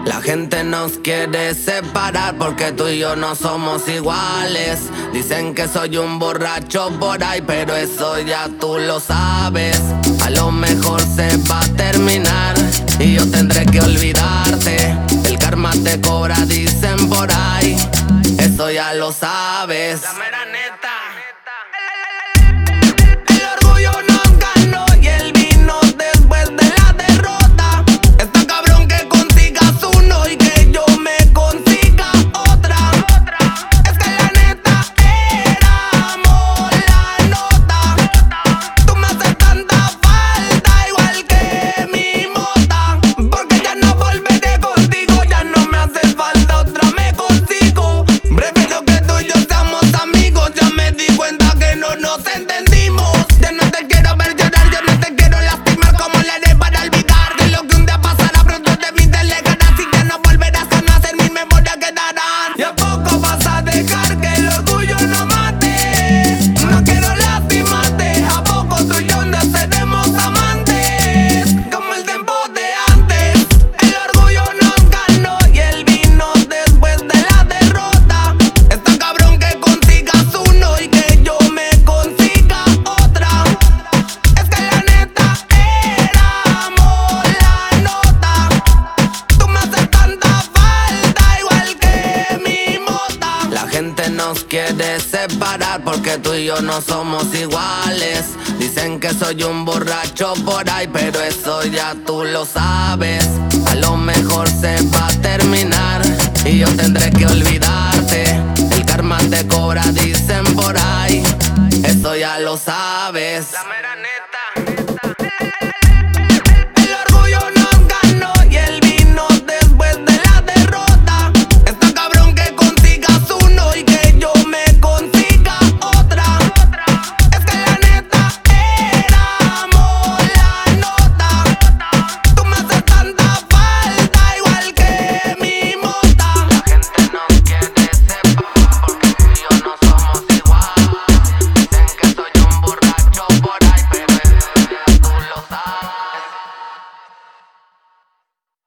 La gente nos quiere separar porque tú y yo no somos iguales. Dicen que soy un borracho por ahí, pero eso ya tú lo sabes. A lo mejor se va a terminar y yo tendré que olvidarte. El karma te cobra, dicen por ahí. Eso ya lo sabes. La mera neta. El orgullo nos ganó y él vino después de la derrota. Está cabrón que consigas uno y que yo me consiga otra. Es que la neta éramos la nota. Tú me haces tanta falta igual que mi mota. Porque ya no volveré contigo, ya no me hace falta otra, me consigo. Prefiero que tú y yo seamos amigos. Ya me di cuenta que no nos entendimos. Ya no te quiero ver llorar, yo no te quiero lastimar. ¿Cómo le haré para olvidar de lo que un día pasará? Pronto de mí te alejarás y ya no volverás a nacer, mis memorias quedarán. ¿Y a poco vas a dejar que el orgullo no mate? No quiero lastimarte. ¿A poco tú y yo no seremos amantes como el tiempo de antes? El orgullo nos ganó y él vino después de la derrota. Está cabrón que consigas uno y que yo me consiga otra. Es que la neta éramos la nota. Tú me haces tanta falta igual que mi mota. La gente nos quiere separar porque tú y yo no somos iguales. Dicen que soy un borracho por ahí, pero eso ya tú lo sabes. A lo mejor se va a terminar y yo tendré que olvidarte. El karma te cobra, dicen por ahí. Eso ya lo sabes. La mera